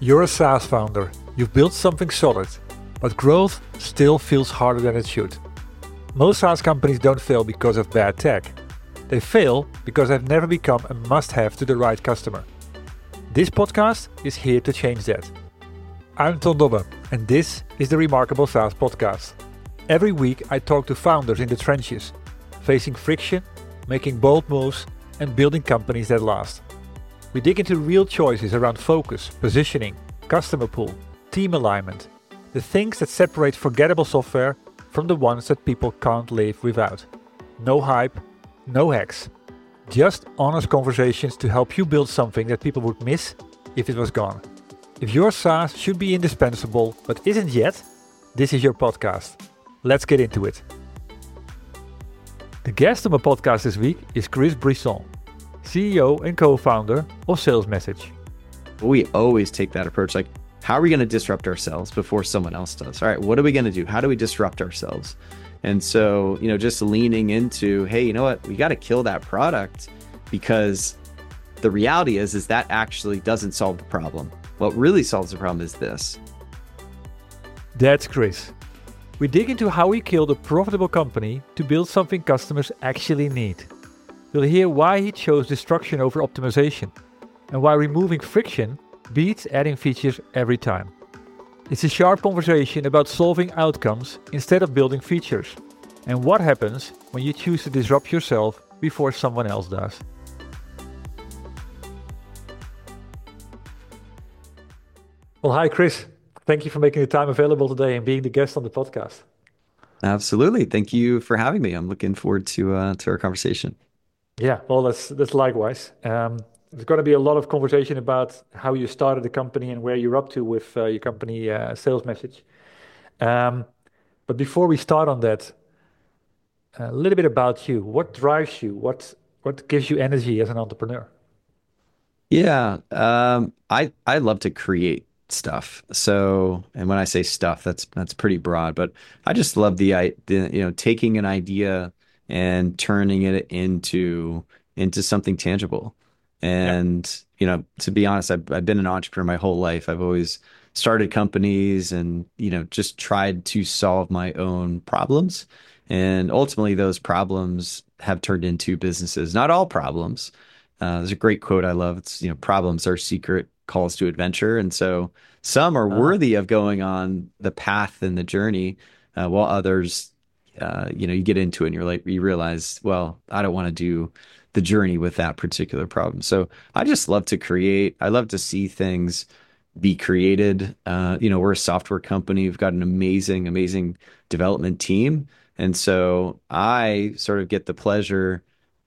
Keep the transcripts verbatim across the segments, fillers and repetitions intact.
You're a SaaS founder, you've built something solid, but growth still feels harder than it should. Most SaaS companies don't fail because of bad tech. They fail because they've never become a must-have to the right customer. This podcast is here to change that. I'm Ton Dobbe, and this is the Remarkable SaaS Podcast. Every week I talk to founders in the trenches, facing friction, making bold moves, and building companies that last. We dig into real choices around focus, positioning, customer pool, team alignment, the things that separate forgettable software from the ones that people can't live without. No hype, no hacks. Just honest conversations to help you build something that people would miss if it was gone. If your SaaS should be indispensable but isn't yet, this is your podcast. Let's get into it. The guest on my podcast this week is Chris Brisson, C E O and co-founder of Sales Message. We always take that approach, like, how are we going to disrupt ourselves before someone else does? All right, what are we going to do? How do we disrupt ourselves? And so, you know, just leaning into, hey, you know what? We got to kill that product, because the reality is, is that actually doesn't solve the problem. What really solves the problem is this. That's Chris. We dig into how he killed a profitable company to build something customers actually need. You'll hear why he chose destruction over optimization, and why removing friction beats adding features every time. It's a sharp conversation about solving outcomes instead of building features, and what happens when you choose to disrupt yourself before someone else does. Well, hi Chris. Thank you for making the time available today and being the guest on the podcast. Absolutely. Thank you for having me. I'm looking forward to uh, to our conversation. Yeah, well, that's that's likewise. Um, there's going to be a lot of conversation about how you started the company and where you're up to with uh, your company uh, Sales Message. Um, but before we start on that, a little bit about you. What drives you? What what gives you energy as an entrepreneur? Yeah, um, I I love to create stuff. So, and when I say stuff, that's that's pretty broad, but I just love the, I the you know taking an idea and turning it into into something tangible. Yeah. And you know, to be honest, I've I've been an entrepreneur my whole life. I've always started companies and you know just tried to solve my own problems, and ultimately those problems have turned into businesses. Not all problems. Uh, there's a great quote I love. It's, you know, problems are secret calls to adventure. And so some are Ah, worthy of going on the path and the journey, uh, while others, uh, you know, you get into it and you're like, you realize, well, I don't want to do the journey with that particular problem. So I just love to create. I love to see things be created. Uh, you know, we're a software company. We've got an amazing, amazing development team. And so I sort of get the pleasure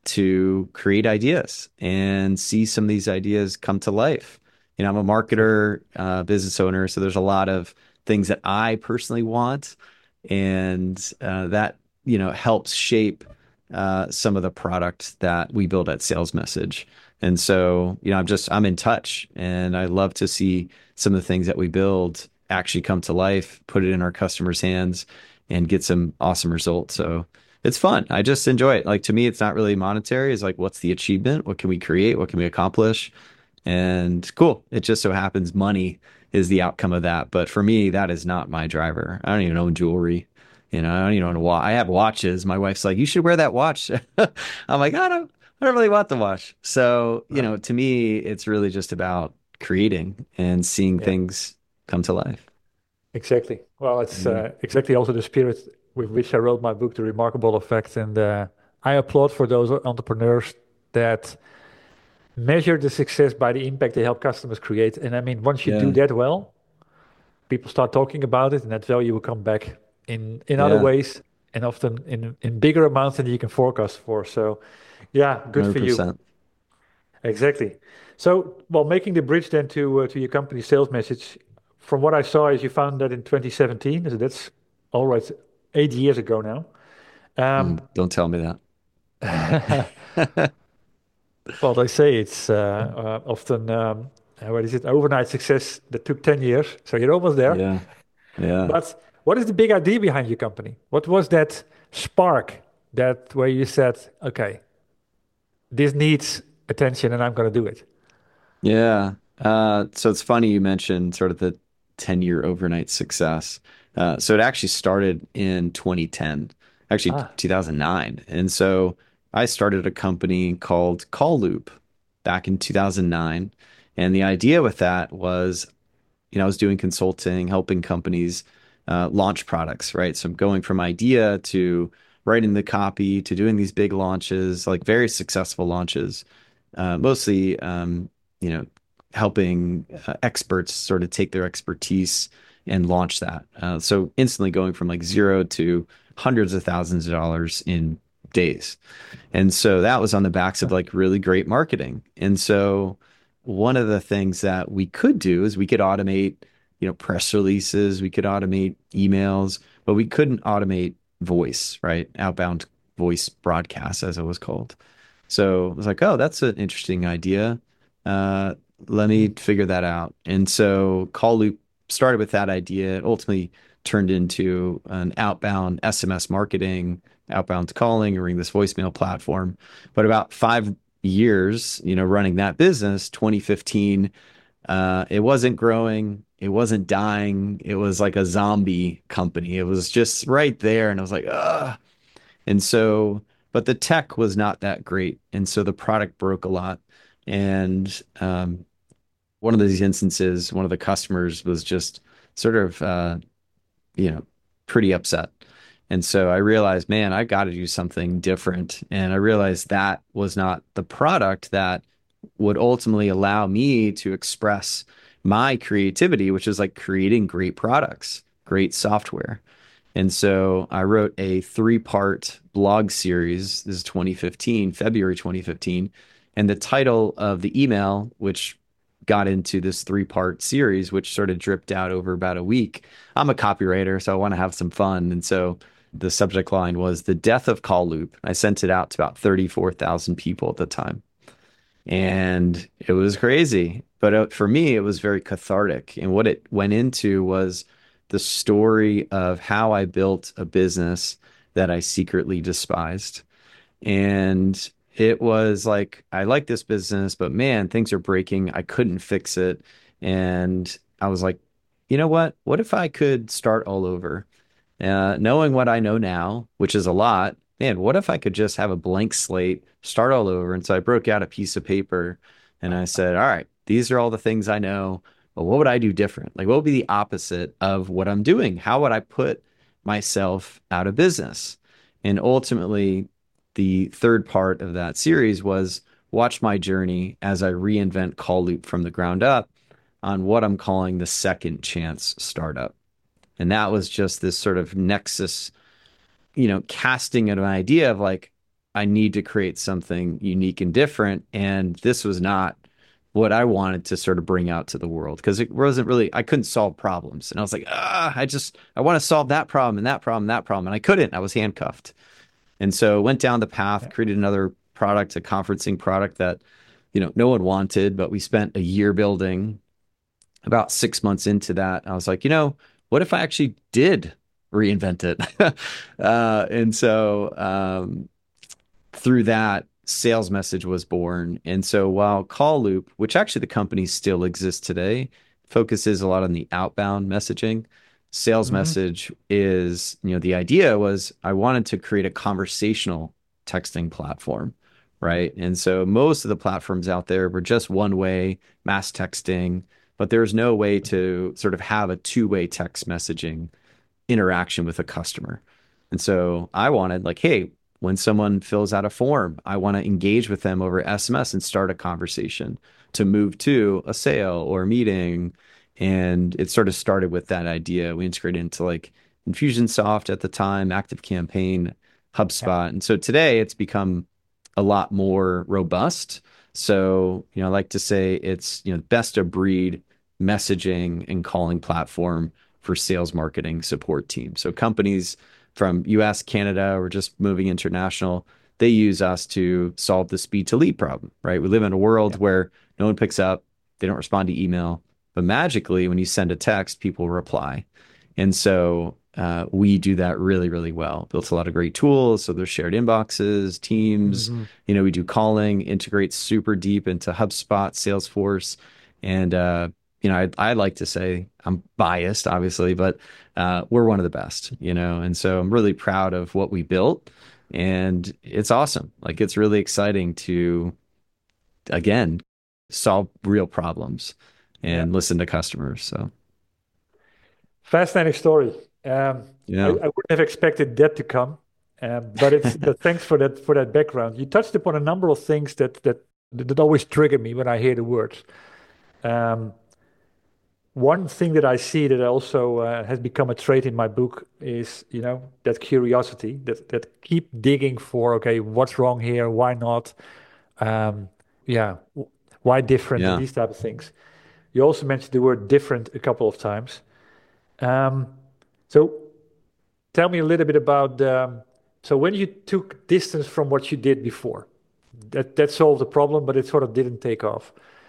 to create ideas and see some of these ideas come to life. You know, I'm a marketer, uh, business owner, so there's a lot of things that I personally want, and uh, that you know helps shape uh, some of the product that we build at Sales Message. And so, you know, I'm just I'm in touch, and I love to see some of the things that we build actually come to life, put it in our customers' hands, and get some awesome results. So it's fun. I just enjoy it. Like, to me, it's not really monetary. It's like, what's the achievement? What can we create? What can we accomplish? And cool. It just so happens money is the outcome of that. But for me, that is not my driver. I don't even own jewelry. You know, I don't even own a watch. I have watches. My wife's like, you should wear that watch. I'm like, I don't, I don't really want the watch. So, you know, to me, it's really just about creating and seeing yeah, things come to life. exactly. Well, it's Yeah. uh, exactly also the spirit with which I wrote my book, The Remarkable Effect. And uh, I applaud for those entrepreneurs that measure the success by the impact they help customers create. And I mean, once you do Yeah. that well, people start talking about it, and that value will come back in in other Yeah. ways, and often in in bigger amounts than you can forecast for. So, yeah, good for you. one hundred percent. Exactly. So, well, making the bridge then to uh, to your company Sales Message. From what I saw, is you founded that in twenty seventeen. So that's all right, eight years ago now. Um, Mm, don't tell me well, they say it's uh, uh, often um, uh, what is it? Overnight success that took ten years. So you're almost there. Yeah. Yeah. But what is the big idea behind your company? What was that spark that where you said, okay, this needs attention and I'm going to do it? Yeah. Uh, so it's funny you mentioned sort of the ten year overnight success. Uh, so it actually started in twenty ten, actually Ah, two thousand nine. And so I started a company called Call Loop back in two thousand nine. And the idea with that was, you know, I was doing consulting, helping companies uh, launch products, right? So I'm going from idea to writing the copy to doing these big launches, like very successful launches, uh, mostly, um, you know, helping uh, experts sort of take their expertise and launch that. Uh, so instantly going from like zero to hundreds of thousands of dollars in days. And so that was on the backs of like really great marketing. And so one of the things that we could do is we could automate, you know, press releases, we could automate emails, but we couldn't automate voice, right? Outbound voice broadcasts, as it was called. So I was like, oh, that's an interesting idea. Uh, let me mm, figure that out. And so Call Loop started with that idea. It ultimately turned into an outbound S M S marketing, outbound calling, ring this voicemail platform. But about five years, you know, running that business, twenty fifteen, uh, it wasn't growing. It wasn't dying. It was like a zombie company. It was just right there. And I was like, ugh. And so, but the tech was not that great. And so the product broke a lot. And um, one of these instances, one of the customers was just sort of, uh, you know, pretty upset. And so I realized, man, I got to do something different. And I realized that was not the product that would ultimately allow me to express my creativity, which is like creating great products, great software. And so I wrote a three part blog series. This is twenty fifteen, February twenty fifteen. And the title of the email, which got into this three part series, which sort of dripped out over about a week. I'm a copywriter, so I want to have some fun. And so the subject line was The Death of Call Loop. I sent it out to about thirty-four thousand people at the time. And it was crazy. But uh, for me, it was very cathartic. And what it went into was the story of how I built a business that I secretly despised. And it was like, I like this business, but man, things are breaking. I couldn't fix it. And I was like, you know what? What if I could start all over? Uh, knowing what I know now, which is a lot, man, what if I could just have a blank slate, start all over? And so I broke out a piece of paper and I said, all right, these are all the things I know, but what would I do different? Like, what would be the opposite of what I'm doing? How would I put myself out of business? And ultimately, the third part of that series was watch my journey as I reinvent Call Loop from the ground up on what I'm calling the second chance startup. And that was just this sort of nexus, you know, casting an idea of like, I need to create something unique and different. And this was not what I wanted to sort of bring out to the world because it wasn't really, I couldn't solve problems. And I was like, ah, I just, I want to solve that problem and that problem, and that problem. And I couldn't, I was handcuffed. And so went down the path, yeah. created another product, a conferencing product that, you know, no one wanted, but we spent a year building. About six months into that, I was like, you know, what if I actually did reinvent it? uh, and so um, through that, Sales Message was born. And so while Call Loop, which actually the company still exists today, focuses a lot on the outbound messaging, Sales Hmm. Message is, you know, the idea was I wanted to create a conversational texting platform, right? And so most of the platforms out there were just one way, mass texting, but there's no way to sort of have a two-way text messaging interaction with a customer. And so I wanted like, hey, when someone fills out a form, I want to engage with them over S M S and start a conversation to move to a sale or a meeting. And it sort of started with that idea. We integrated into like Infusionsoft at the time, ActiveCampaign, Yeah. HubSpot. And so today it's become a lot more robust. So, you know, I like to say it's, you know, best of breed messaging and calling platform for sales marketing support teams. So companies from U S, Canada, or just moving international, they use us to solve the speed to lead problem, right? We live in a world Yeah. where no one picks up, they don't respond to email, but magically when you send a text, people reply. And so uh, we do that really, really well. Built a lot of great tools. So there's shared inboxes, teams, Hmm. you know, we do calling, integrates super deep into HubSpot, Salesforce, And uh, you know, I I like to say I'm biased, obviously, but uh, we're one of the best, you know, and so I'm really proud of what we built, and it's awesome. Like it's really exciting to again solve real problems Yeah. and listen to customers. So Fascinating story. Um, I, I yeah. wouldn't have expected that to come, um, but it's but thanks for that for that background. You touched upon a number of things that that that always trigger me when I hear the words. Um, One thing that I see that also uh, has become a trait in my book is, you know, that curiosity, that that keep digging for, okay, what's wrong here? Why not? Um, yeah, w- why different? And Yeah. these type of things. You also mentioned the word different a couple of times. Um, so tell me a little bit about um, so when you took distance from what you did before, that that solved the problem, but it sort of didn't take off.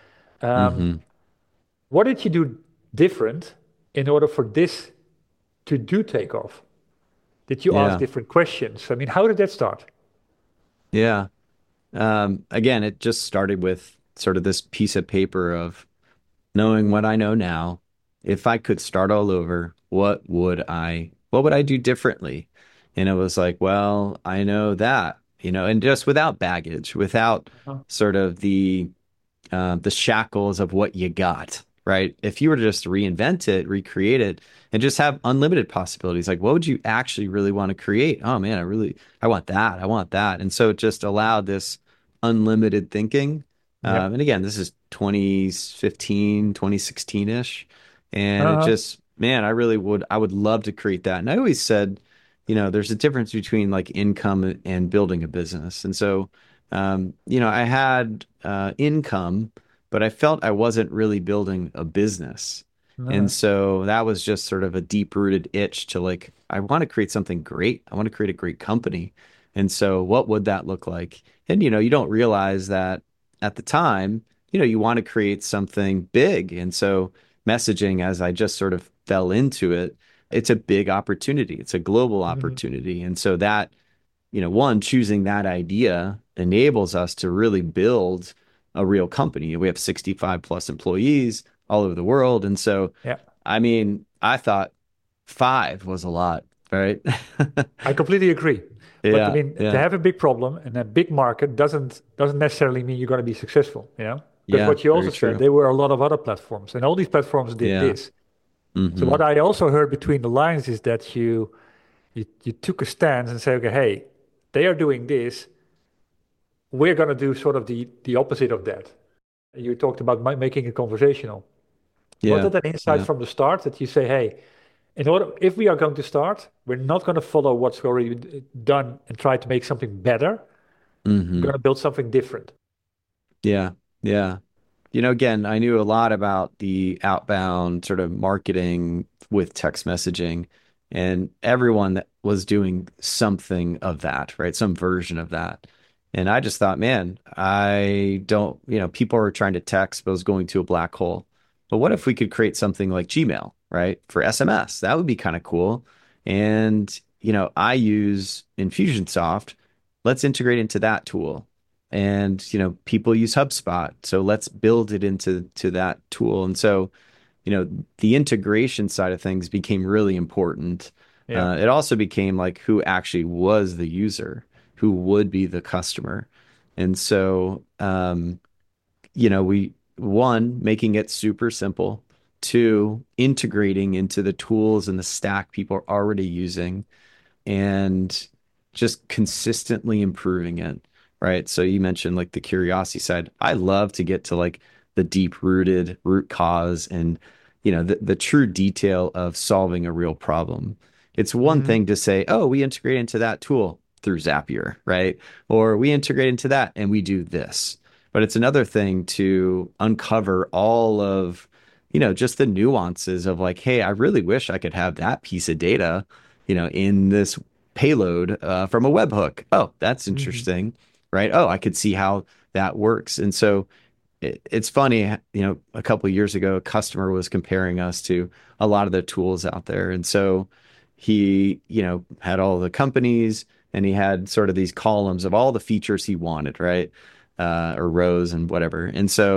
Um, Hmm. what did you do different in order for this to do take off? Did you ask Yeah. different questions? I mean, how did that start? Yeah. Um, again, it just started with sort of this piece of paper of knowing what I know now. If I could start all over, what would I what would I do differently? And it was like, well, I know that, you know, and just without baggage, without Uh-huh. sort of the uh, the shackles of what you got, right? If you were to just reinvent it, recreate it, and just have unlimited possibilities, like what would you actually really want to create? Oh man, I really, I want that. I want that. And so it just allowed this unlimited thinking. Um, Yep. and again, this is twenty fifteen, twenty sixteen-ish. And it Uh-huh. just, man, I really would, I would love to create that. And I always said, you know, there's a difference between like income and building a business. And so um, you know, I had uh, income, but I felt I wasn't really building a business. And Uh-huh. so that was just sort of a deep-rooted itch to like, I want to create something great. I want to create a great company. And so what would that look like? And, you know, you don't realize that at the time, you know, you want to create something big. And so messaging, as I just sort of fell into it, it's a big opportunity. It's a global Mhm. opportunity. And so that you know, one, choosing that idea enables us to really build a real company. We have sixty-five plus employees all over the world. And so, Yeah. I mean, I thought five was a lot, right? I completely agree. But I Yeah, mean, to yeah, have a big problem and a big market doesn't doesn't necessarily mean you're going to be successful, you know? Because yeah, what you very also said, true. there were a lot of other platforms, and all these platforms did Yeah. this. So Hmm. what I also heard between the lines is that you you you took a stance and say, okay, hey, they are doing this. We're going to do sort of the the opposite of that. You talked about ma- making it conversational. Was Yeah, that an insight yeah. from the start that you say, hey, in order, if we are going to start, we're not going to follow what's already been done and try to make something better. We're going Hmm. to build something different. Yeah, yeah. You know, again, I knew a lot about the outbound sort of marketing with text messaging, and everyone that was doing something of that, right? Some version of that. And I just thought, man, I don't, you know, people are trying to text, but it's going to a black hole. But what if we could create something like Gmail, right? For S M S? That would be kind of cool. And, you know, I use Infusionsoft. Let's integrate into that tool and you know people use HubSpot, so let's build it into to that tool. And so you know the integration side of things became really important. Yeah. Uh, it also became like who actually was the user, who would be the customer. And so um, you know we one making it super simple, two integrating into the tools and the stack people are already using, and just consistently improving it, right? So you mentioned like the curiosity side. I love to get to like the deep rooted root cause and you know the, the true detail of solving a real problem. It's one Hmm. thing to say, oh, we integrate into that tool through Zapier, right? Or we integrate into that and we do this. But it's another thing to uncover all of, you know, just the nuances of like, hey, I really wish I could have that piece of data, you know, in this payload uh, from a webhook. Oh, that's Hmm. interesting, right? Oh, I could see how that works. And so it, it's funny, you know, a couple of years ago, a customer was comparing us to a lot of the tools out there. And so he, you know, had all the companies and he had sort of these columns of all the features he wanted, right? Uh, or rows and whatever. And so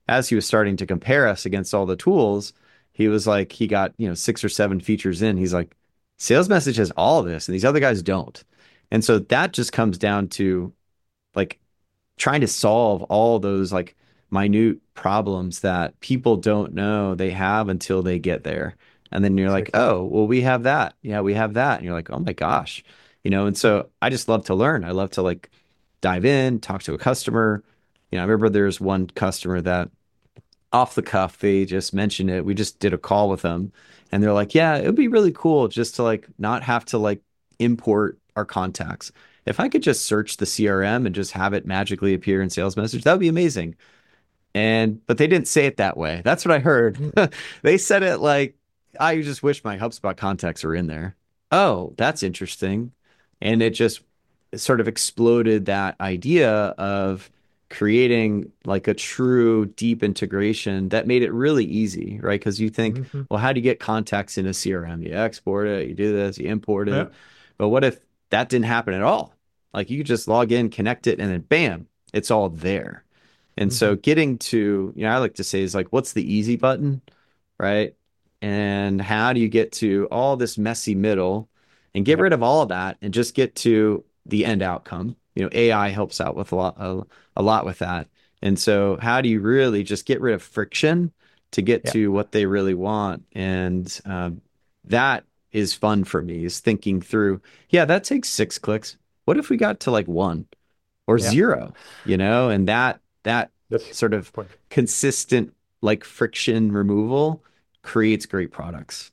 as he was starting to compare us against all the tools, he was like, he got, you know, six or seven features in. He's like, sales message has all of this and these other guys don't. And so that just comes down to like trying to solve all those like minute problems that people don't know they have until they get there. And then you're like, Exactly. oh, well, we have that. Yeah, we have that. And you're like, oh my gosh. You know, and so I just love to learn. I love to like dive in, talk to a customer. You know, I remember there's one customer that off the cuff, they just mentioned it. We just did a call with them and they're like, yeah, it would be really cool just to like not have to like import our contacts. If I could just search the C R M and just have it magically appear in sales message, that would be amazing. And but they didn't say it that way. That's what I heard. Mhm. They said it like, I just wish my HubSpot contacts were in there. Oh, that's interesting. And it just sort of exploded that idea of creating like a true deep integration that made it really easy, right? Because you think, Mhm. well, how do you get contacts in a C R M? You export it, you do this, you import Yeah. it. But what if that didn't happen at all? Like you could just log in, connect it, and then bam, it's all there. And so Mhm. getting to, you know, I like to say is like, what's the easy button, right? And how do you get to all this messy middle and get Yeah. rid of all of that and just get to the end outcome? You know, A I helps out with a lot, a, a lot with that. And so how do you really just get rid of friction to get Yeah. to what they really want? And um, that is fun for me, is thinking through, yeah, that takes six clicks. What if we got to like one or Yeah. zero, you know, and that that That's sort the of point. consistent like friction removal creates great products.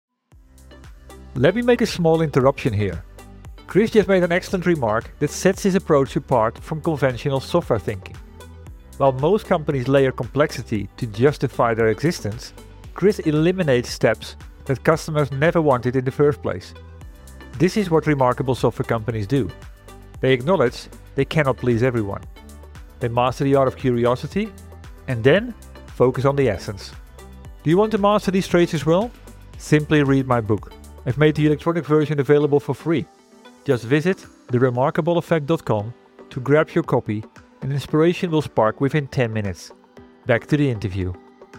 Let me make a small interruption here. Chris just made an excellent remark that sets his approach apart from conventional software thinking. While most companies layer complexity to justify their existence, Chris eliminates steps that customers never wanted in the first place. This is what remarkable software companies do. They acknowledge they cannot please everyone. They master the art of curiosity and then focus on the essence. Do you want to master these traits as well? Simply read my book. I've made the electronic version available for free. Just visit the remarkable effect dot com to grab your copy and inspiration will spark within ten minutes. Back to the interview.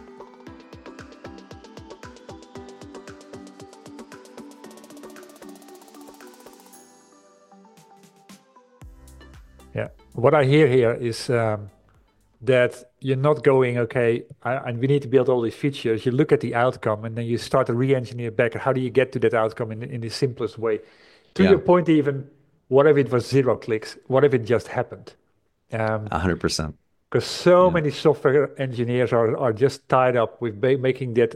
Yeah, what I hear here is um, that you're not going, okay, I, and we need to build all these features. You look at the outcome and then you start to re-engineer back. How do you get to that outcome in, in the simplest way? To your Yeah, point, even, what if it was zero clicks? What if it just happened? Um, a hundred percent. because so Yeah, many software engineers are, are just tied up with ba- making that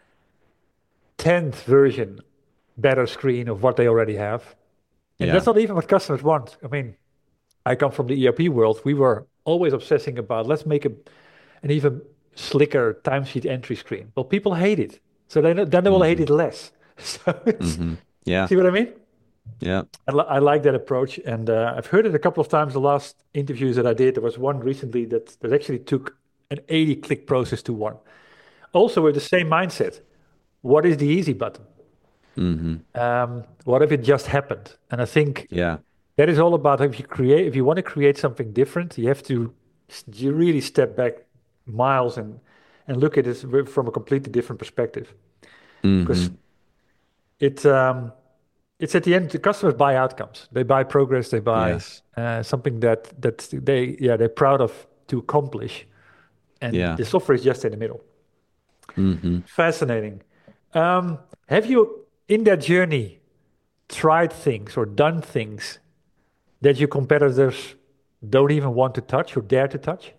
tenth version better screen of what they already have. And that's yeah, not even what customers want. I mean, I come from the E R P world. We were always obsessing about let's make a, an even slicker timesheet entry screen. Well, people hate it. So then, then they will hate hmm it less. So it's, hmm yeah, see what I mean? yeah, I, li- I like that approach. And uh, I've heard it a couple of times the last interviews that I did. There was one recently that, that actually took an eighty click process to one. Also with the same mindset. What is the easy button? hmm Um, what if it just happened? And I think yeah, that is all about if you create, if you want to create something different, you have to s- you really step back miles and and look at it wi- from a completely different perspective. Because hmm it um, it's at the end the customers buy outcomes, they buy progress, they buy yes, uh, something that that they yeah they're proud of to accomplish, and yeah, the software is just in the middle. hmm Fascinating. Um, have you in that journey tried things or done things that your competitors don't even want to touch or dare to touch?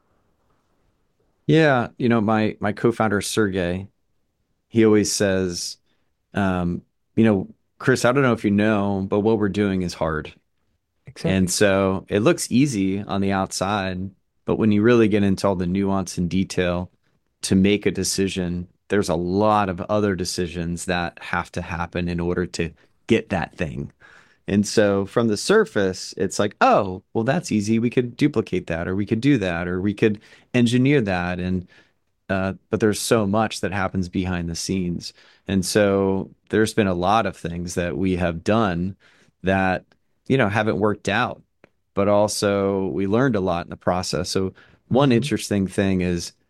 yeah. You know, my my co-founder Sergey, he always says, um, you know, Chris, I don't know if you know, but what we're doing is hard. And Exactly. so it looks easy on the outside, but when you really get into all the nuance and detail to make a decision, there's a lot of other decisions that have to happen in order to get that thing. And so from the surface, it's like, oh, well, that's easy. We could duplicate that, or we could do that, or we could engineer that. And uh, but there's so much that happens behind the scenes. And so there's been a lot of things that we have done that, you know, haven't worked out, but also we learned a lot in the process. So one Hmm. interesting thing is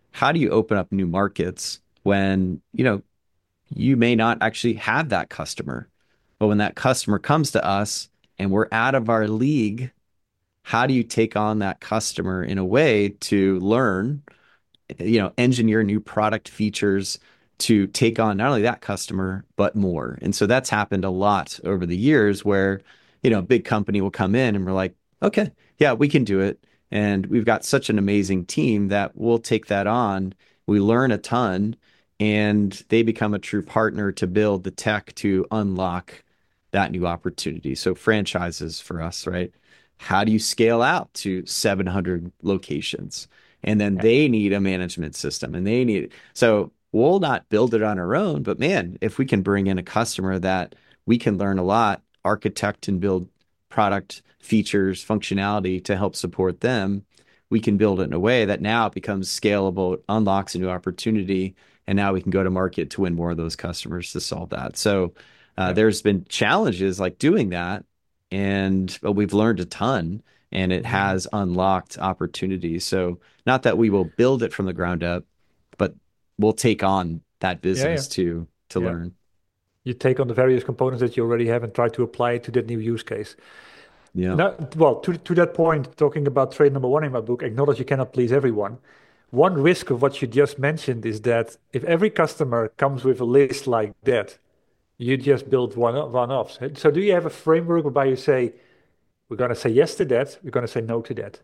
how do you open up new markets when, you know, you may not actually have that customer? But when that customer comes to us and we're out of our league, how do you take on that customer in a way to learn, you know, engineer new product features to take on not only that customer, but more? And so that's happened a lot over the years where, you know, a big company will come in and we're like, okay, yeah, we can do it. And we've got such an amazing team that we'll take that on. We learn a ton and they become a true partner to build the tech to unlock that new opportunity. So franchises for us, right? How do you scale out to seven hundred locations? And then Yeah. they need a management system and they need, so we'll not build it on our own, but man, if we can bring in a customer that we can learn a lot, architect and build product features, functionality to help support them, we can build it in a way that now it becomes scalable, unlocks a new opportunity, and now we can go to market to win more of those customers to solve that. So uh, Yeah. there's been challenges like doing that, and but we've learned a ton, and it Mhm. has unlocked opportunities. So not that we will build it from the ground up, but we'll take on that Yeah, yeah, business to to yeah. learn. You take on the various components that you already have and try to apply it to that new use case. Yeah. Now, well, to to that point, talking about trade number one in my book, acknowledge you cannot please everyone. One risk of what you just mentioned is that if every customer comes with a list like that, you just build one one-offs. So do you have a framework whereby you say, we're going to say yes to that, we're going to say no to that?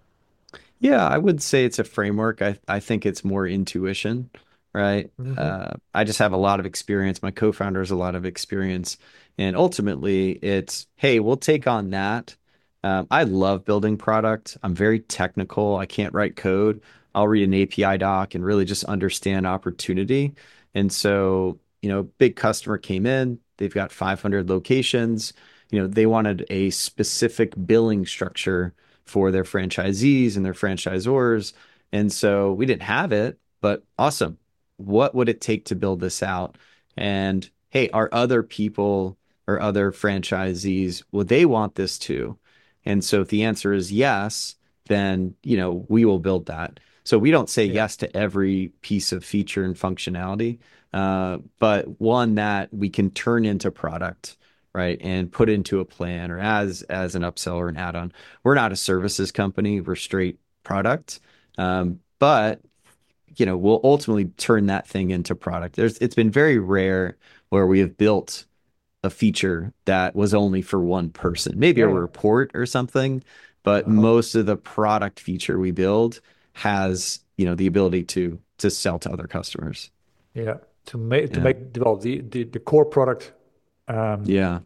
Yeah, I would say it's a framework. I, I think it's more intuition, right? Hmm. Uh, I just have a lot of experience. My co-founder has a lot of experience. And ultimately, it's, hey, we'll take on that. Um, I love building product. I'm very technical. I can't write code. I'll read an A P I doc and really just understand opportunity. And so, you know, big customer came in, they've got five hundred locations. You know, they wanted a specific billing structure for their franchisees and their franchisors. And so we didn't have it, but awesome. What would it take to build this out? And hey, are other people or other franchisees, would they want this too? And so if the answer is yes, then, you know, we will build that. So we don't say Yeah. yes to every piece of feature and functionality, uh, but one that we can turn into product, right, and put into a plan or as as an upsell or an add-on. We're not a services company, we're straight product. Um, but you know, we'll ultimately turn that thing into product. There's it's been very rare where we have built a feature that was only for one person, maybe a Yeah, yeah. report or something, but Uh-huh. most of the product feature we build has, you know, the ability to to sell to other customers. Yeah. To make to Yeah. make well the the, the core product um, Yeah.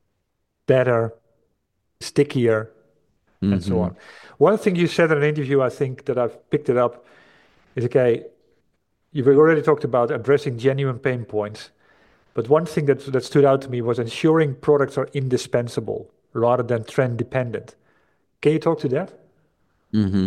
better, stickier, and so Hmm. on. One thing you said in an interview, I think that I've picked it up, is okay, you've already talked about addressing genuine pain points, but one thing that that stood out to me was ensuring products are indispensable rather than trend dependent. Can you talk to that? Hmm.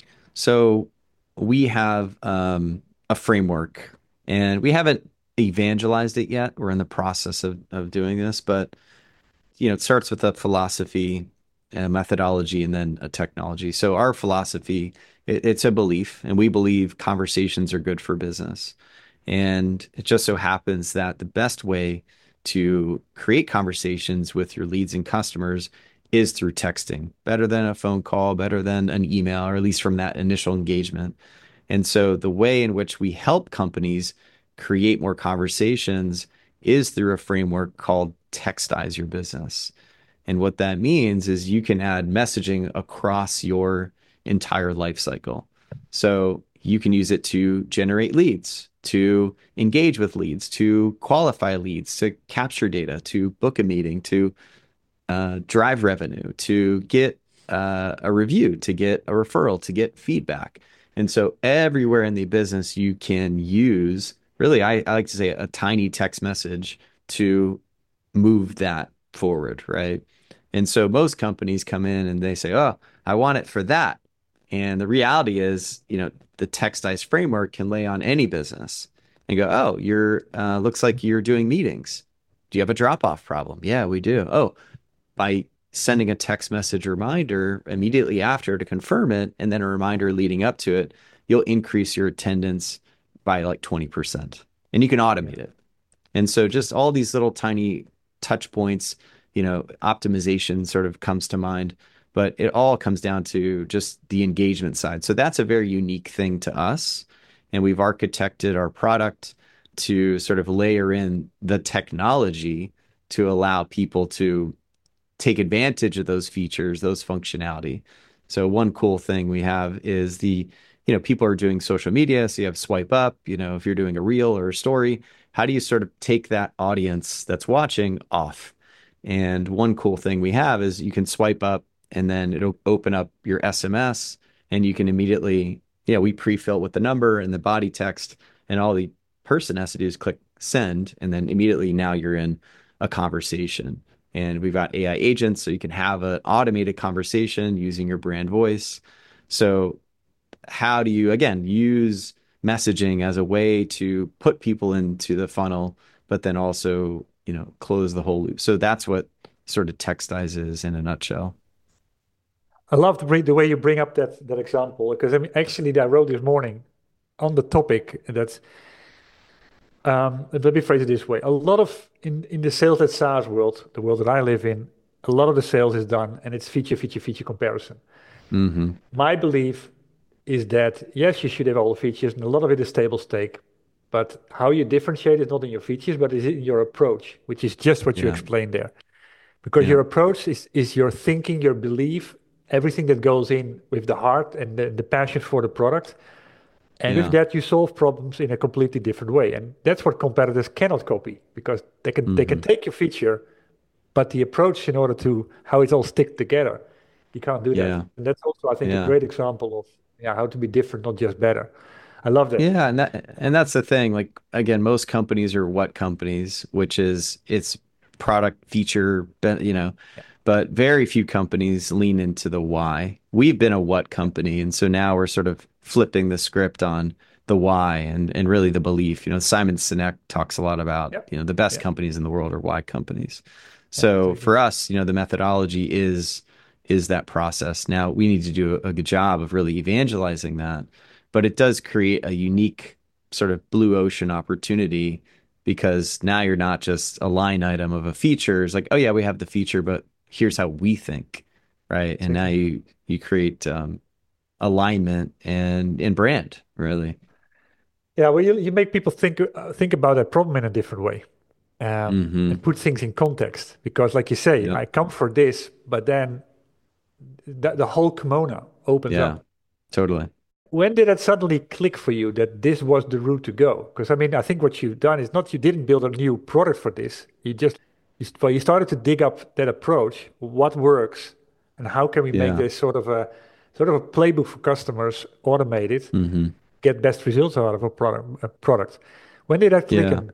So we have um, a framework and we haven't evangelized it yet. We're in the process of, of doing this, but you know, it starts with a philosophy, a methodology, and then a technology. So our philosophy, it, it's a belief, and we believe conversations are good for business. And it just so happens that the best way to create conversations with your leads and customers is through texting, better than a phone call, better than an email, or at least from that initial engagement. And so the way in which we help companies create more conversations is through a framework called Textize Your Business. And what that means is you can add messaging across your entire life cycle. So you can use it to generate leads, to engage with leads, to qualify leads, to capture data, to book a meeting, to uh, drive revenue, to get uh, a review, to get a referral, to get feedback. And so everywhere in the business, you can use really, I, I like to say a tiny text message to move that forward, right? And so most companies come in and they say, oh, I want it for that. And the reality is, you know, the Textize framework can lay on any business and go, oh, you're uh, looks like you're doing meetings. Do you have a drop off problem? Yeah, we do. Oh, by sending a text message reminder immediately after to confirm it, and then a reminder leading up to it, you'll increase your attendance by like twenty percent and you can Yeah. automate it. And so just all these little tiny touch points, you know, optimization sort of comes to mind, but it all comes down to just the engagement side. So that's a very unique thing to us. And we've architected our product to sort of layer in the technology to allow people to take advantage of those features, those functionality. So one cool thing we have is the, you know, people are doing social media. So you have swipe up, you know, if you're doing a reel or a story, how do you sort of take that audience that's watching off? And one cool thing we have is you can swipe up and then it'll open up your S M S and you can immediately, yeah, we pre-fill it with the number and the body text, and all the person has to do is click send. And then immediately now you're in a conversation. And we've got A I agents, so you can have an automated conversation using your brand voice. So how do you, again, use messaging as a way to put people into the funnel, but then also, you know, close the whole loop? So that's what sort of Textize is in a nutshell. I love the, bring- the way you bring up that that example because I mean, actually, I wrote this morning on the topic that um, let me phrase it this way: a lot of in in the sales at SaaS world, the world that I live in, a lot of the sales is done, and it's feature, feature, feature comparison. Hmm. My belief is that yes, you should have all the features, and a lot of it is table stake. But how you differentiate is not in your features, but is in your approach, which is just what you Yeah. explained there. Because Yeah. your approach is is your thinking, your belief, everything that goes in with the heart and the, the passion for the product. And with Yeah. that, you solve problems in a completely different way. And that's what competitors cannot copy because they can they can Hmm. take your feature, but the approach in order to how it all stick together, you can't do that. Yeah. And that's also, I think, a Yeah. great example of yeah, how to be different, not just better. I love that. Yeah, and that and that's the thing. Like again, most companies are what companies, which is it's product feature, ben- you know, Yeah, but very few companies lean into the why. We've been a what company, and so now we're sort of flipping the script on the why and and really the belief. You know, Simon Sinek talks a lot about, yeah, you know, the best yeah, companies in the world are why companies. yeah, So exactly. for us, you know, the methodology is is that process. Now we need to do a good job of really evangelizing that, but it does create a unique sort of blue ocean opportunity because now you're not just a line item of a feature. It's like, oh yeah, we have the feature, but here's how we think, right? And now Exactly. you you create um, alignment and and brand, really. Yeah, well, you, you make people think uh, think about a problem in a different way, um, and Hmm. put things in context. Because, like you say, Yep. I come for this, but then the, the whole kimono opens Yeah. up. Totally. When did that suddenly click for you that this was the route to go? Because I mean, I think what you've done is not you didn't build a new product for this. You just you, st- well, you started to dig up that approach. What works, and how can we make Yeah. this sort of a sort of a playbook for customers, automated, Hmm. get best results out of a product. A product. When did that click? Yeah. And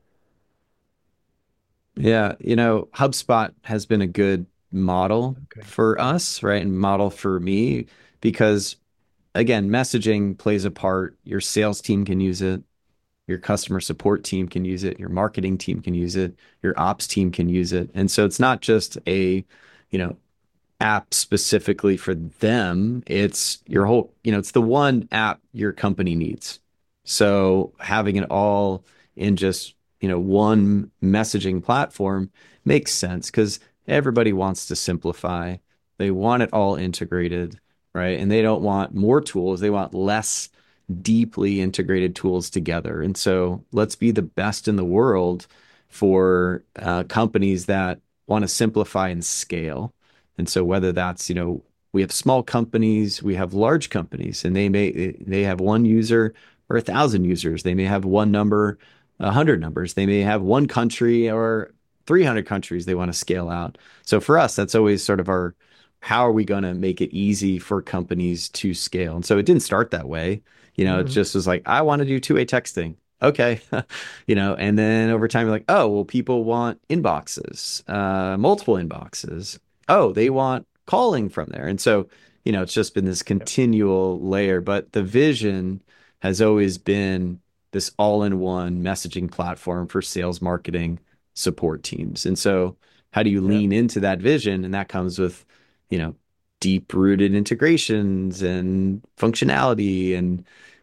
Yeah. You know, HubSpot has been a good model okay, for us, right? And model for me because again, messaging plays a part. Your sales team can use it. Your customer support team can use it. Your marketing team can use it. Your ops team can use it. And so it's not just a, you know, app specifically for them. It's your whole, you know, it's the one app your company needs. So having it all in just, you know, one messaging platform makes sense because everybody wants to simplify. They want it all integrated, right? And they don't want more tools. They want less deeply integrated tools together. And so let's be the best in the world for uh, companies that want to simplify and scale. And so whether that's, you know, we have small companies, we have large companies, and they may they have one user or a thousand users. They may have one number, a hundred numbers. They may have one country or three hundred countries they want to scale out. So for us, that's always sort of our how are we going to make it easy for companies to scale? And so it didn't start that way. You know, it hmm just was like, I want to do two-way texting. Okay. You know, and then over time, you're like, oh, well, people want inboxes, uh, multiple inboxes. Oh, they want calling from there. And so, you know, it's just been this yeah, continual layer, but the vision has always been this all-in-one messaging platform for sales, marketing, support teams. And so, how do you yeah, lean into that vision? And that comes with, you know, deep rooted integrations and functionality and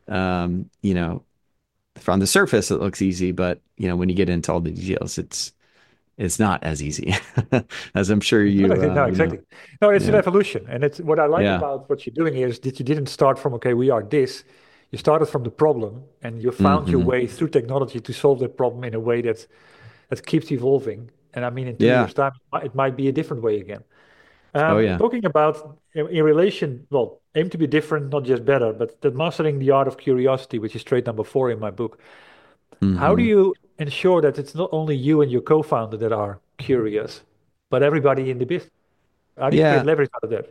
um, you know, from the surface it looks easy, but you know, when you get into all the details, it's it's not as easy as I'm sure No, you no, uh, you know. exactly. No, it's an Yeah. evolution, and it's what I like Yeah. about what you're doing here is that you didn't start from okay, we are this. You started from the problem, and you found your Hmm. way through technology to solve that problem in a way that that keeps evolving. And I mean, in two Yeah. years' time, it might it might be a different way again. Oh Um, yeah. talking about in, in relation, well, aim to be different, not just better, but the mastering the art of curiosity, which is trait number four in my book. How do Hmm. you ensure that it's not only you and your co-founder that are curious, but everybody in the business? How do you create Yeah. leverage out of that?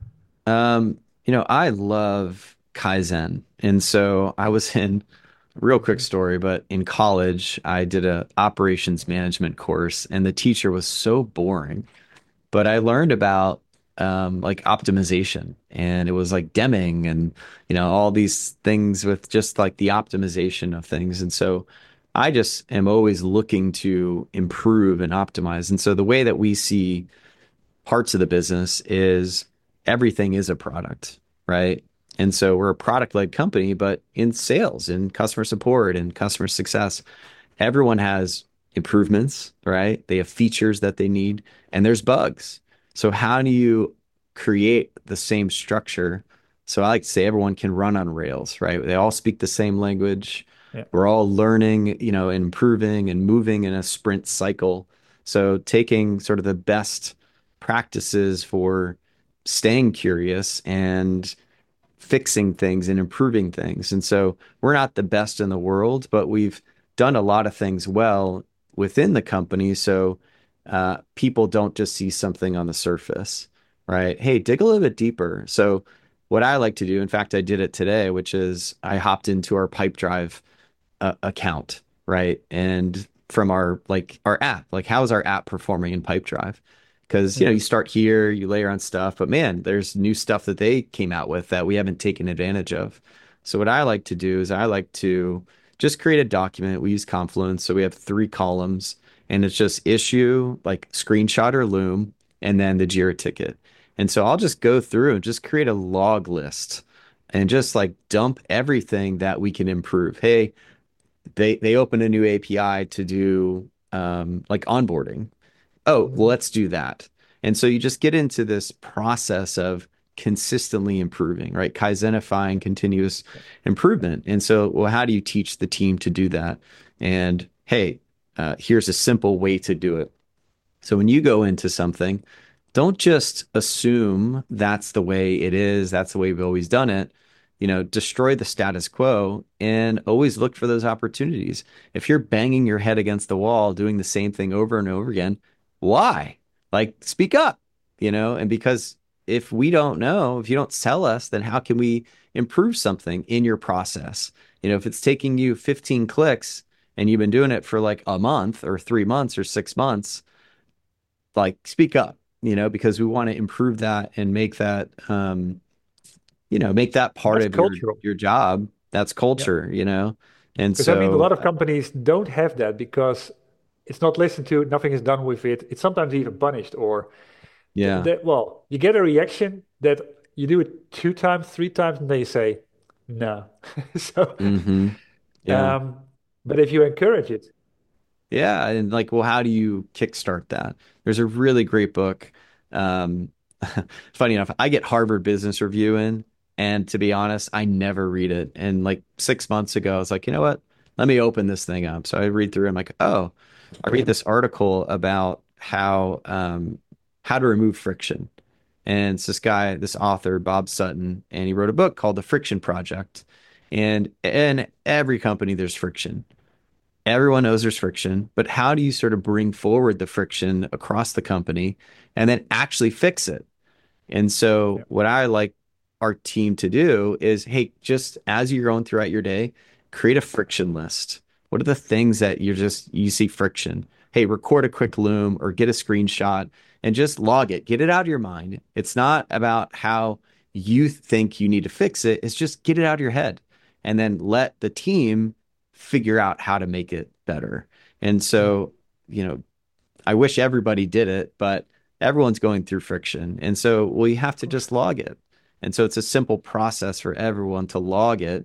Um, you know, I love Kaizen. And so I was in real quick Mhm. story, but in college, I did a operations management course and the teacher was so boring, but I learned about um like optimization and it was like Deming and you know all these things with just like the optimization of things. And so I just am always looking to improve and optimize. And so the way that we see parts of the business is everything is a product, right? And so we're a product-led company, but in sales, in customer support, and customer success, everyone has improvements, right? They have features that they need, and there's bugs. So how do you create the same structure? So I like to say everyone can run on Rails, right? They all speak the same language. Yeah. We're all learning, you know, improving and moving in a sprint cycle. So taking sort of the best practices for staying curious and fixing things and improving things. And so we're not the best in the world, but we've done a lot of things well within the company. So uh, people don't just see something on the surface, right? Hey, dig a little bit deeper. So what I like to do, in fact, I did it today, which is I hopped into our Pipedrive uh, account, right? And from our like our app, like how is our app performing in Pipedrive? Because you know Mhm. you start here, you layer on stuff, but man, there's new stuff that they came out with that we haven't taken advantage of. So what I like to do is I like to just create a document. We use Confluence, so we have three columns, and it's just issue, like screenshot or Loom, and then the Jira ticket. And so I'll just go through and just create a log list and just like dump everything that we can improve. Hey, they they open a new A P I to do um, like onboarding. Oh, well, Mhm. let's do that. And so you just get into this process of consistently improving, right? Kaizenifying continuous improvement. And so, well, how do you teach the team to do that? And hey, uh, here's a simple way to do it. So when you go into something, don't just assume that's the way it is, that's the way we've always done it. You know, destroy the status quo and always look for those opportunities. If you're banging your head against the wall, doing the same thing over and over again, why? Like, speak up, you know, and because if we don't know, if you don't tell us, then how can we improve something in your process? You know, if it's taking you fifteen clicks and you've been doing it for like a month or three months or six months, like speak up, you know, because we want to improve that and make that um, you know, make that part That's of your cultural. your job. That's Yeah. culture, you know. And Because I mean, a so lot of companies don't have that because it's not listened to, nothing is done with it. It's sometimes even punished, or th yeah. that, well, you get a reaction that you do it two times, three times, and they say, no. So, Hmm. Yeah. um, but if you encourage it, Yeah, and like, well, how do you kickstart that? There's a really great book. Um, funny enough, I get Harvard Business Review in, and to be honest, I never read it. And like six months ago, I was like, you know what? Let me open this thing up. So I read through. I'm like, oh, I read this article about how um, how to remove friction. And it's this guy, this author, Bob Sutton, and he wrote a book called The Friction Project. And in every company, there's friction. Everyone knows there's friction, but how do you sort of bring forward the friction across the company and then actually fix it? And yeah, so, what I like our team to do is, hey, just as you're going throughout your day, create a friction list. What are the things that you're just, you see friction? Hey, record a quick Loom or get a screenshot and just log it. Get it out of your mind. It's not about how you think you need to fix it, it's just get it out of your head and then let the team figure out how to make it better. And mhm, so, you know, I wish everybody did it, but everyone's going through friction. And so we have of to course. just log it. And so it's a simple process for everyone to log it.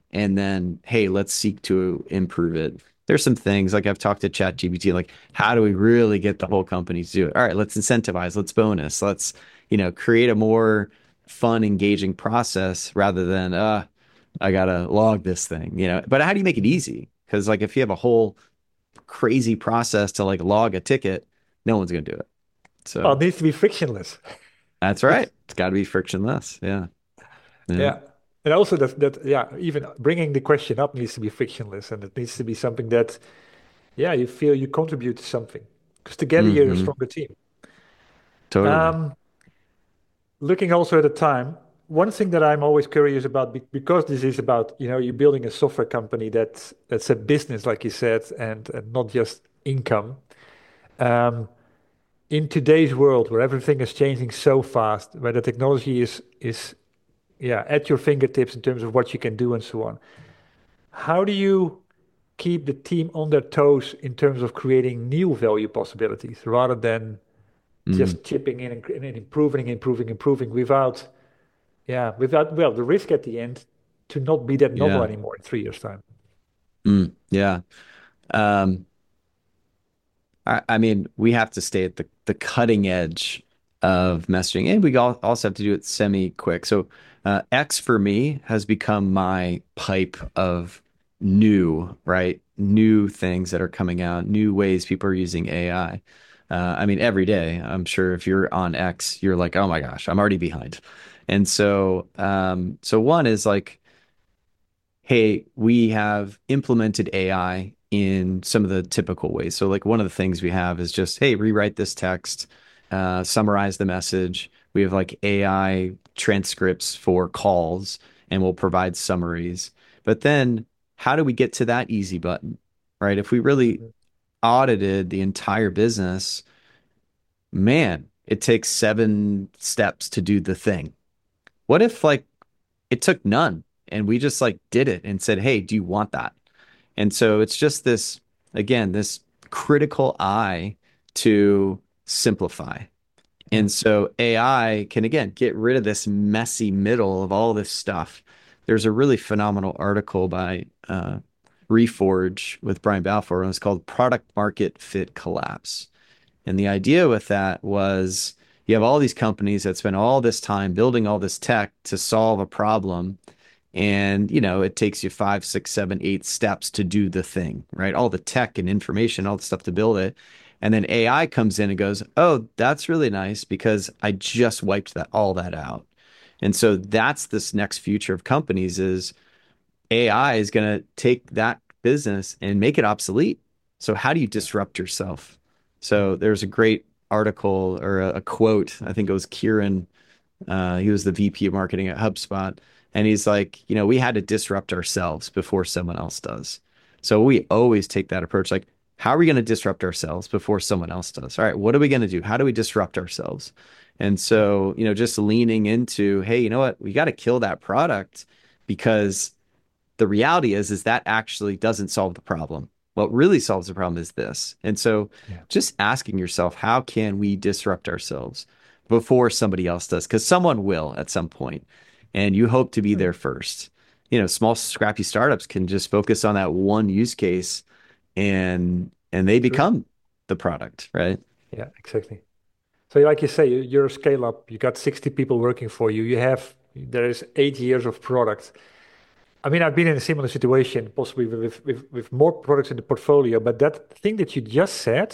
and then, hey, let's seek to improve it. There's some things like I've talked to ChatGPT, like how do we really get the whole company to do it? All right, let's incentivize, let's bonus, let's, you know, create a more fun, engaging process rather than, uh, I gotta log this thing, you know. But how do you make it easy? Because like if you have a whole crazy process to like log a ticket, no one's gonna do it. Well, it So needs to be frictionless. that's right. It's got to be frictionless. Yeah. Yeah. Yeah. And also that that yeah, even bringing the question up needs to be frictionless, and it needs to be something that yeah, you feel you contribute to something. Because together you're a Hmm. stronger team. Totally. Um, looking also at the time, one thing that I'm always curious about, be- because this is about, you know, you're building a software company that's that's a business, like you said, and, and not just income. Um, in today's world where everything is changing so fast, where the technology is is yeah at your fingertips in terms of what you can do and so on. How do you keep the team on their toes in terms of creating new value possibilities rather than Mm. just chipping in and, and improving, improving, improving without, yeah, without, well, the risk at the end to not be that novel Yeah. anymore in three years' time. Mm. Yeah. Um, I, I mean, we have to stay at the, the cutting edge of messaging, and we all, also have to do it semi quick. So, uh, X for me has become my pipe of new, right? New things that are coming out, new ways people are using A I. Uh, I mean, every day, I'm sure if you're on X, you're like, oh my gosh, I'm already behind. And so, um, so one is like, hey, we have implemented A I in some of the typical ways. So, like one of the things we have is just, hey, rewrite this text, uh, summarize the message. We have like A I transcripts for calls, and we'll provide summaries. But then, how do we get to that easy button, right? If we really Mhm. audited the entire business, man, it takes seven steps to do the thing. What if like it took none and we just like did it and said, hey, do you want that? And so it's just this, again, this critical eye to simplify. Yeah. And so A I can, again, get rid of this messy middle of all this stuff. There's a really phenomenal article by uh, Reforge with Brian Balfour, and it's called Product Market Fit Collapse. And the idea with that was you have all these companies that spend all this time building all this tech to solve a problem. And, you know, it takes you five, six, seven, eight steps to do the thing, right? All the tech and information, all the stuff to build it. And then A I comes in and goes, oh, that's really nice because I just wiped that all that out. And so that's this next future of companies is A I is going to take that business and make it obsolete. So how do you disrupt yourself? So there's a great article or a, a quote. I think it was Kieran. Uh, he was the V P of marketing at HubSpot. And he's like, you know, we had to disrupt ourselves before someone else does. So we always take that approach. Like, how are we going to disrupt ourselves before someone else does? All right, what are we going to do? How do we disrupt ourselves? And so, you know, just leaning into, hey, you know what? We got to kill that product because the reality is is that actually doesn't solve the problem. What really solves the problem is this. And so Yeah. just asking yourself, how can we disrupt ourselves before somebody else does? Because someone will at some point, and you hope to be Hmm. there first. You know, small scrappy startups can just focus on that one use case and and they True. become the product, right? Yeah, exactly. So like you say, you- you're a scale up. You got sixty people working for you. You have, there is eight years of product. I mean, I've been in a similar situation, possibly with, with, with more products in the portfolio, but that thing that you just said,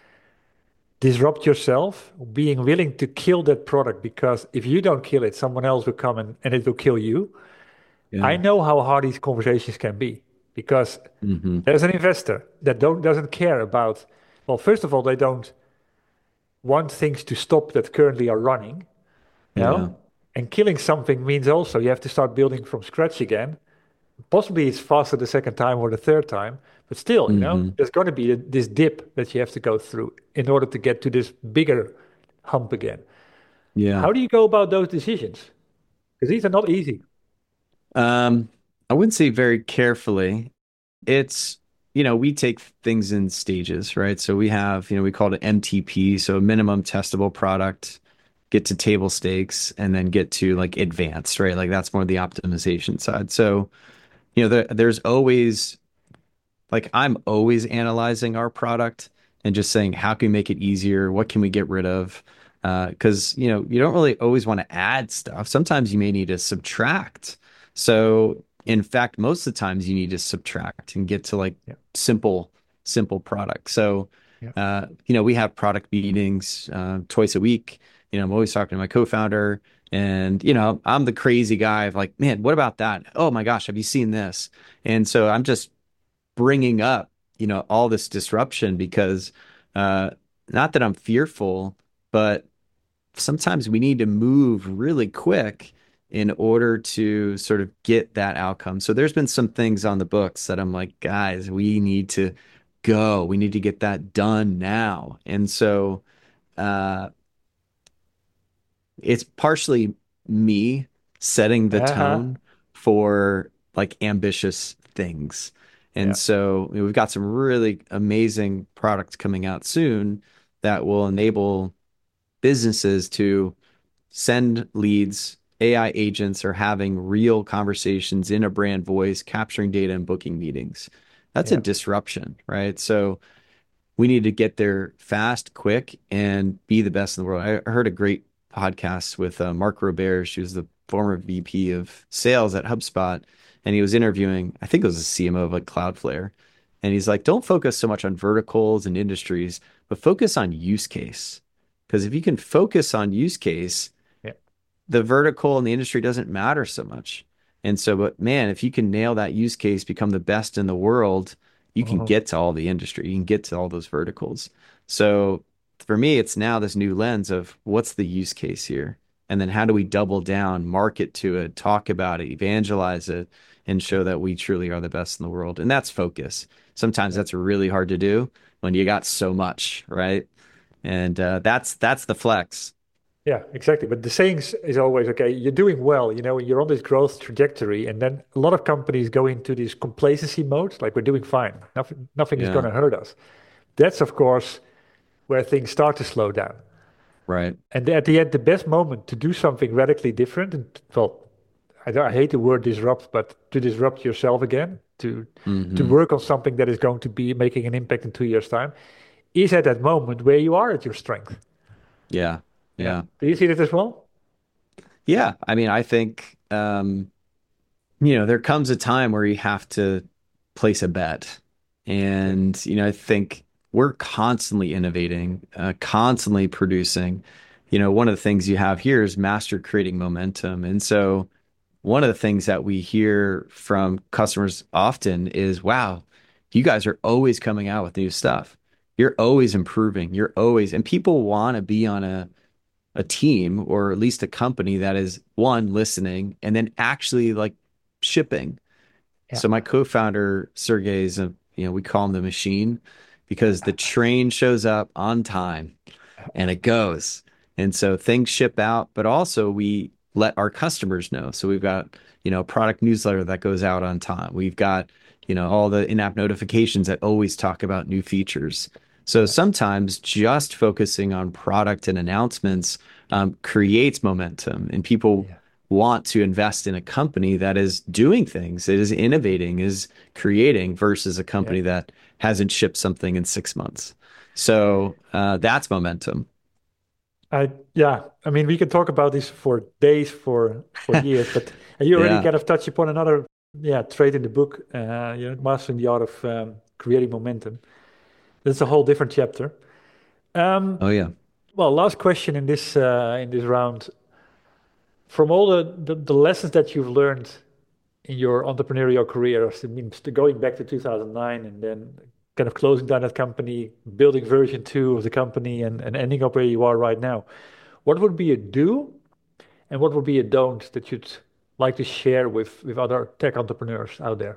disrupt yourself, being willing to kill that product, because if you don't kill it, someone else will come and, and it will kill you. I Yeah. know how hard these conversations can be because Hmm. there's an investor that don't doesn't care about, well, first of all, they don't want things to stop that currently are running, you Yeah. know? And killing something means also you have to start building from scratch again. Possibly it's faster the second time or the third time, but still, you know, Hmm. there's going to be this dip that you have to go through in order to get to this bigger hump again. Yeah. How do you go about those decisions? Because these are not easy. Um, I wouldn't say very carefully. It's, you know, we take things in stages, right? So we have, you know, we call it M T P, so minimum testable product, get to table stakes, and then get to like advanced, right? Like that's more the optimization side. So you know, there, there's always like I'm always analyzing our product and just saying, how can we make it easier? What can we get rid of? Uh, because you know, you don't really always want to add stuff. Sometimes you may need to subtract. So in fact, most of the times you need to subtract and get to like Yeah. simple, simple product. So Yeah. uh, you know, we have product meetings uh, twice a week. You know, I'm always talking to my co-founder, and you know, I'm the crazy guy of like, man, what about that? Oh my gosh, have you seen this? And so I'm just bringing up, you know, all this disruption because uh, not that I'm fearful, but sometimes we need to move really quick in order to sort of get that outcome. So there's been some things on the books that I'm like, guys, we need to go. We need to get that done now. And so uh, it's partially me setting the Uh-huh. tone for like ambitious things. And Yeah. so you know, we've got some really amazing products coming out soon that will enable businesses to send leads. A I agents are having real conversations in a brand voice, capturing data and booking meetings. That's a Yeah. disruption, right? So we need to get there fast, quick, and be the best in the world. I heard a great podcast with uh, Mark Robert. She was the former V P of sales at HubSpot, and he was interviewing, I think it was a C M O of like Cloudflare. And he's like, don't focus so much on verticals and industries, but focus on use case. Because if you can focus on use case, Yeah. the vertical and the industry doesn't matter so much. And so, but man, if you can nail that use case, become the best in the world, you can Mhm. get to all the industry, you can get to all those verticals. So for me, it's now this new lens of what's the use case here? And then how do we double down, market to it, talk about it, evangelize it, and show that we truly are the best in the world? And that's focus. Sometimes Yeah. that's really hard to do when you got so much, right? And uh, that's that's the flex. Yeah, exactly. But the saying is is always, okay, you're doing well, you know, you're on this growth trajectory. And then a lot of companies go into this complacency mode, like we're doing fine. Nothing, nothing is going Yeah, to hurt us. That's, of course, where things start to slow down. right. And at the end, the best moment to do something radically different, and well, I, don't- I hate the word disrupt, but to disrupt yourself again, to to Hmm. work on something that is going to be making an impact in two years' time, is at that moment where you are at your strength. Yeah. Yeah. Yeah. Do you see that as well? Yeah. I mean, I think, um, you know, there comes a time where you have to place a bet. Yeah. And, you know, I think we're constantly innovating, uh, constantly producing. You know, one of the things you have here is master creating momentum. And so one of the things that we hear from customers often is, wow, you guys are always coming out with new stuff. You're always improving. You're always, and people want to be on a a team or at least a company that is one listening and then actually like shipping. Yeah. So my co-founder Sergey is a, you know, we call him the machine because the train shows up on time and it goes. And so things ship out, but also we let our customers know. So we've got, you know, a product newsletter that goes out on time. We've got, you know, all the in-app notifications that always talk about new features. So Yeah. sometimes just focusing on product and announcements um, creates momentum, and people Yeah. want to invest in a company that is doing things, that is innovating, is creating versus a Yeah. company that hasn't shipped something in six months. So uh, that's momentum. I yeah, I mean we can talk about this for days, for for years, but you already Yeah. kind of touched upon another yeah trait in the book, uh, you know, mastering the art of um, creating momentum. That's a whole different chapter. Um, Oh yeah. well, last question in this uh, in this round. From all the, the the lessons that you've learned in your entrepreneurial career, I mean, going back to two thousand nine and then kind of closing down that company, building version two of the company, and, and ending up where you are right now, what would be a do and what would be a don't that you'd like to share with with other tech entrepreneurs out there?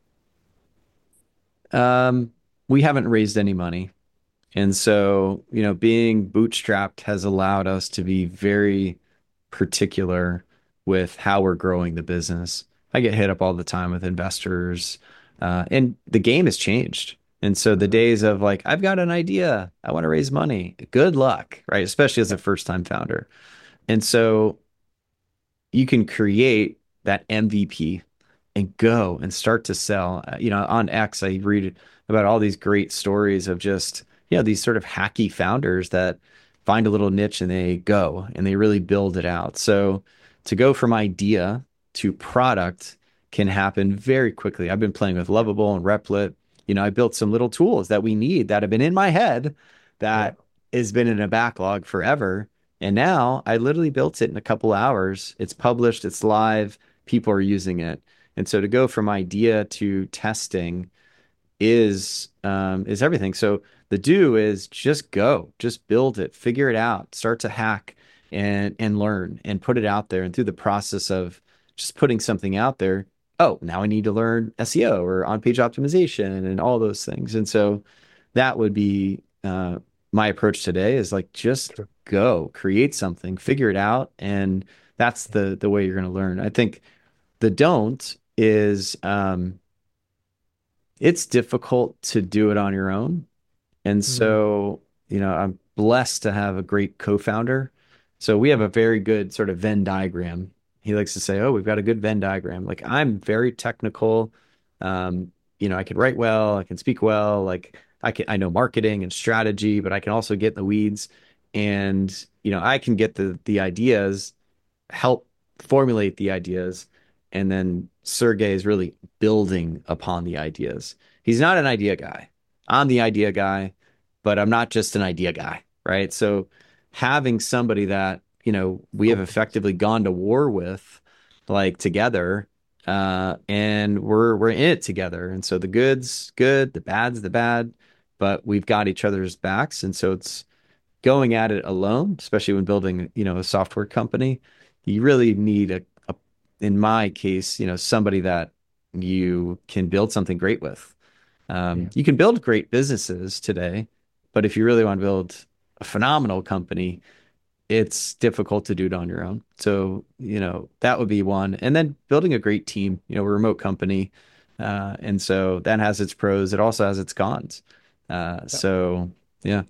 Um, we haven't raised any money. And so, you know, being bootstrapped has allowed us to be very particular with how we're growing the business. I get hit up all the time with investors, uh, and the game has changed. And so the Mhm. days of like, I've got an idea, I want to raise money, good luck, right? Especially as Yeah. a first time founder. And so you can create that M V P and go and start to sell. Uh, You know, on X, I read about all these great stories of just, you know, these sort of hacky founders that find a little niche and they go and they really build it out. So to go from idea to product can happen very quickly. I've been playing with Lovable and Replit. You know, I built some little tools that we need that have been in my head Yeah. that has been in a backlog forever. And now I literally built it in a couple hours. It's published, it's live, people are using it. And so to go from idea to testing is um, is everything. So the do is just go, just build it, figure it out, start to hack and and learn and put it out there. And through the process of just putting something out there, oh, now I need to learn S E O or on-page optimization and all those things. And so that would be uh, my approach today is like just True. go, create something, figure it out, and that's the the way you're going to learn. I think the don't is um, it's difficult to do it on your own. And Mm. so, you know, I'm blessed to have a great co-founder. So we have a very good sort of Venn diagram. He likes to say, "Oh, we've got a good Venn diagram." Like I'm very technical. Um, you know, I can write well, I can speak well, like I can I know marketing and strategy, but I can also get in the weeds. And, you know, I can get the the ideas, help formulate the ideas, and then Sergey is really building upon the ideas. He's not an idea guy. I'm the idea guy, but I'm not just an idea guy, right? So having somebody that, you know, we have Competence. effectively gone to war with, like together, uh, and we're we're in it together. And so the good's good, the bad's the bad, but we've got each other's backs. And so it's going at it alone, especially when building, you know, a software company, you really need a, a in my case, you know, somebody that you can build something great with. Um, Yeah. you can build great businesses today, but if you really want to build a phenomenal company, it's difficult to do it on your own. So, you know, that would be one. And then building a great team, you know, we're a remote company. Uh, and so that has its pros. It also has its cons. Uh, Yeah. so yeah.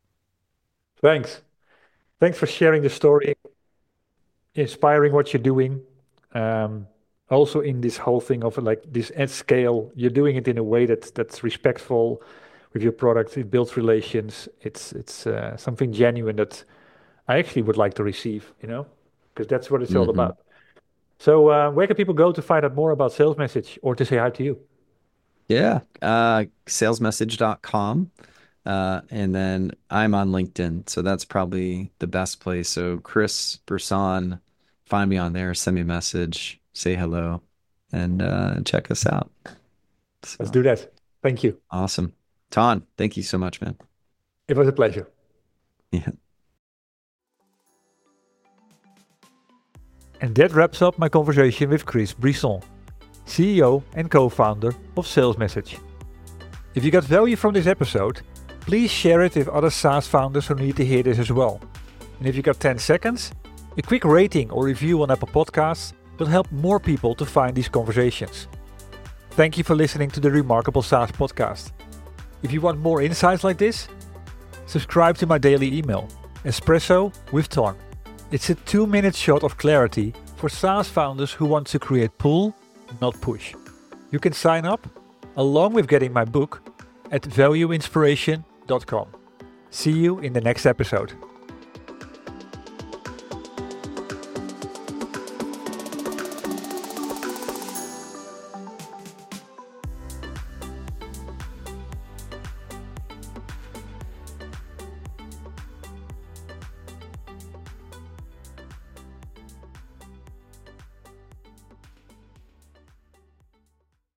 Thanks. Thanks for sharing the story, inspiring what you're doing. Um, Also in this whole thing of like this at scale, you're doing it in a way that that's respectful with your product. It builds relations. It's it's uh, something genuine that I actually would like to receive, you know, because that's what it's all Mhm. about. So, uh, where can people go to find out more about Sales Message or to say hi to you? Yeah. Uh, sales message dot com. Uh, and then I'm on LinkedIn. So that's probably the best place. So Chris Brisson, find me on there, send me a message, say hello, and uh, check us out. Let's So do that. Thank you. awesome. Ton, thank you so much, man. It was a pleasure. Yeah. And that wraps up my conversation with Chris Brisson, C E O and co-founder of Sales Message. If you got value from this episode, please share it with other SaaS founders who need to hear this as well. And if you got ten seconds, a quick rating or review on Apple Podcasts will help more people to find these conversations. Thank you for listening to the Remarkable SaaS podcast. If you want more insights like this, subscribe to my daily email, Espresso with Ton. It's a two-minute shot of clarity for SaaS founders who want to create pull, not push. You can sign up, along with getting my book, at value inspiration dot com. See you in the next episode.